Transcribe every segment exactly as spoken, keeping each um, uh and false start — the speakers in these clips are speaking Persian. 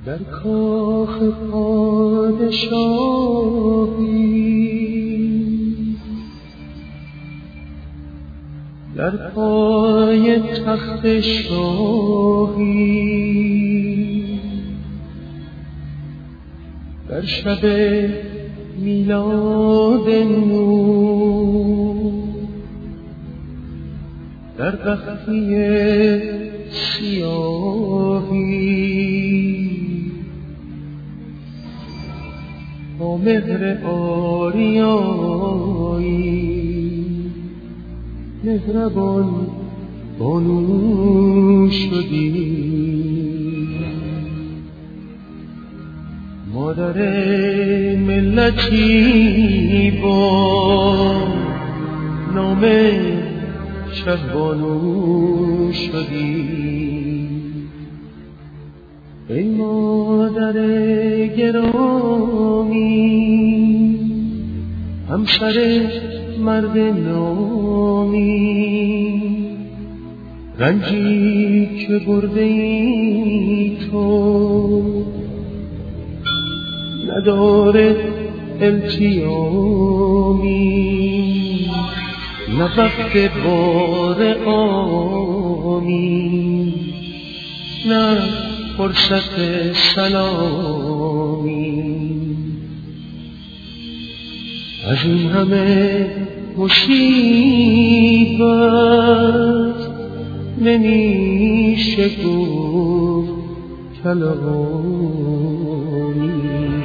در کاخ پادشاهی، در پای تخت شاهی، در شب میلاد نور، در بختی سیاهی، با مهر آریایی مهربان بانو شدی. مادر ملتی با نام شهبانو شدی. ای مادر گرامی، همسر مرد نامی، رنجی که برده ای تو نداره التیامی، نه وقت بار آمی، نه فرصت سلامی. از این همه مصیبت نمیشه گفت کلامی.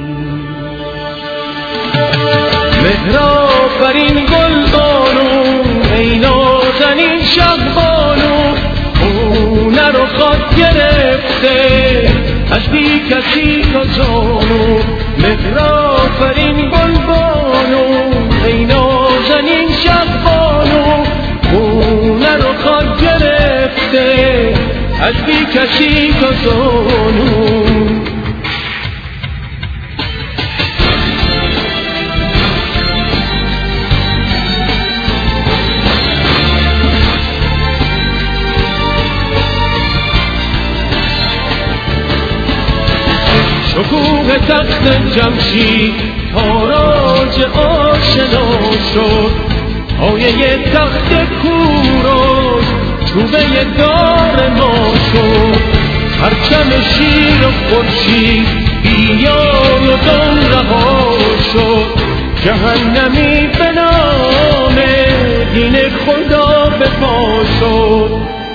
مهرآفرین گلبانو، ای نازنین شهبانو، خونه رو خاک گرفته از بی کسی تا جانو. مهرآفرین گلبانو، ای نازنین شهبانو، خونه رو خاک گرفته از بی کسی تا جانو. شکوه تخت جمشید تاراج آشنا شد، پایه تخت کوروش چوبه دار ما شد. پرچم شیر و خورشید بیان و دان رها شد، جهنمی به نام دین خدا به پا شد.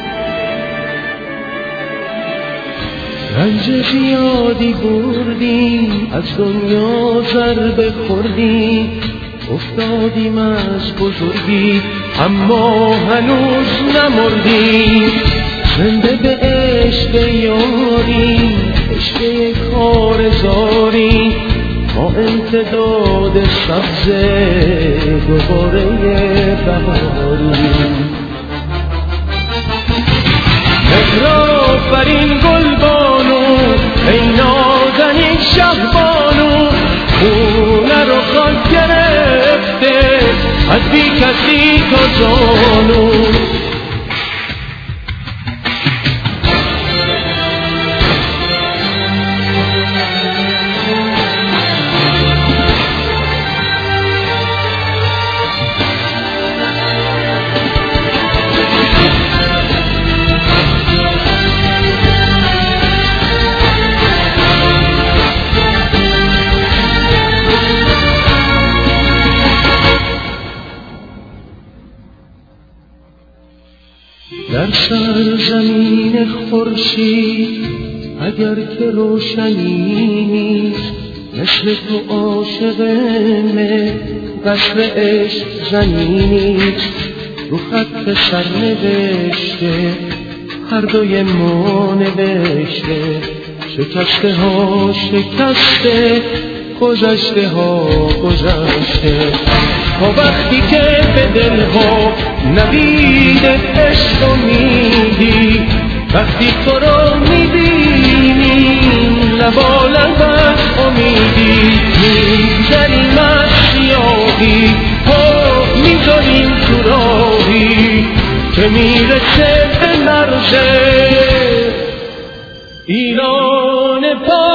رنج زیادی بردیم از دنیا ضربه خوردیم، افتادیم از بزرگی اما هنوز نمردیم. زنده به عشق یاریم، عشق کارزاریم، با امتداد سبز دوباره بهاریم. مهرآفرین گلبانو، ای نازنین شهبانو، خونه رو خاک گرفته از بی کسی تا جانو. در سرزمین خورشید اگر که روشنی نیست، مثل تو عاشق مه قصر عشق زنی نیست. رو خط سرنوشته هر دوی ما نوشته، شکسته ها شکسته، گذشته ها گذشته. تا وقتی که به دلها نوید عشق رو میدی، وقتی تو رو میبینی لبالب از امیدی، میگذریم از سیاهی ها میذاریم تو راهی که میرسه به مرز ایران پاک.